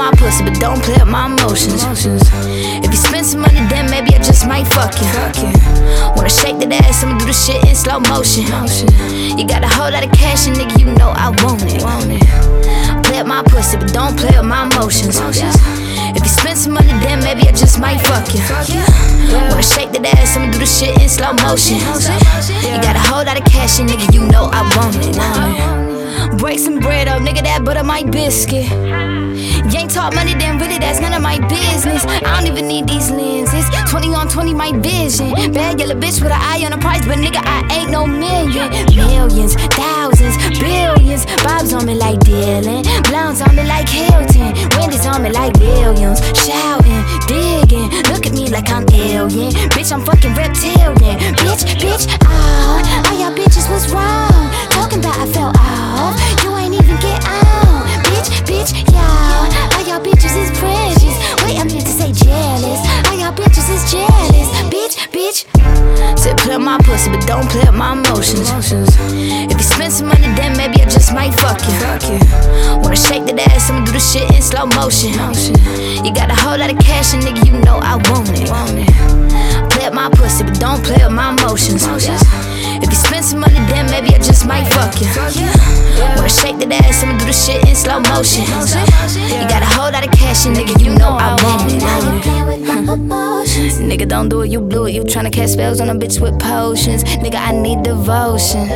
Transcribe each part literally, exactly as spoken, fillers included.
my pussy, but don't play with my emotions. If you spend some money, then maybe I just might fuck you. Wanna shake that ass, I'ma do the shit in slow motion. You got a whole lot of cash, and nigga, you know I want it. Play with my pussy, but don't play with my emotions. If you spend some money, then maybe I just might fuck you. Wanna shake that ass, I'ma do the shit in slow motion. You got a whole lot of cash, and nigga, you know I want it. Break some bread up, nigga, that butter my biscuit. You ain't talk money, then really that's none of my business. I don't even need these lenses. Twenty on twenty, my vision. Bad yellow bitch with an eye on the price, but nigga, I ain't no million. Millions, thousands, billions. Bob's on me like Dylan, Blondes on me like Hilton, Wendy's on me like Williams. Shouting, digging, look at me like I'm alien. Bitch, I'm fucking reptilian. Bitch, bitch, ah, all y'all bitches was wrong. Talking about I fell off, you ain't even get on. Bitch, bitch, y'all, all y'all bitches is precious. Wait, I meant to say jealous. All y'all bitches is jealous. Bitch, bitch. Said play with my pussy, but don't play with my emotions. If you spend some money, then maybe I just might fuck you. Wanna shake that ass, I'ma do the shit in slow motion. You got a whole lot of cash, and nigga, you know I want it. Play with my pussy, but don't play with my emotions. If you spend some money, then maybe I just might fuck you. Wanna shake that ass, I'ma do the shit in slow motion. You got a whole lot of cash, and nigga, you know I want it. Nigga, don't do it, you blew it. You tryna cast spells on a bitch with potions. Nigga, I need devotion.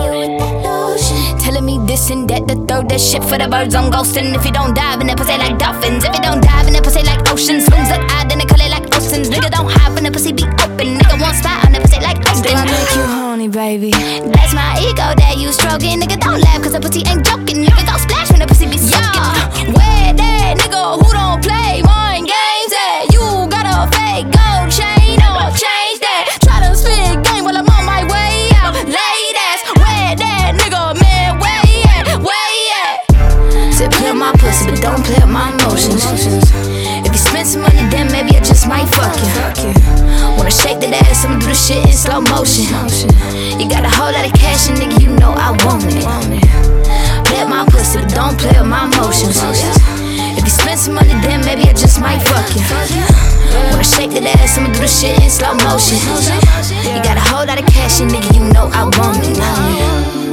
Telling me this and that, the third, that shit for the birds on ghosting. If you don't dive in that pussy like dolphins, if you don't dive in that pussy like oceans, spoons that eye, then they call it like oceans. Nigga, don't hide when the pussy be open. Nigga, one spot on that pussy like Austin. I make you horny, baby. That's my ego that you stroking. Nigga, don't laugh, cause the pussy ain't joking. Nigga, don't splash when the pussy be soaking. Yeah, where that nigga who don't play mind games at? You got a fake gold chain or change that. Try to spit game while I'm on my way out. Ladies, where that nigga, man, where he at? Where he at? Said play with my pussy, but don't play with my emotions. If you spend some money, then maybe I just might fuck you. Wanna shake that ass, I'ma do the shit in slow motion. You got a whole lot of cash, and nigga, you know I want it. Play with my pussy, but don't play with my emotions. If you spend some money, then maybe I just might fuck you. Wanna shake that ass, I'ma do the shit in slow motion. You got a whole lot of cash, and nigga, you know I want it.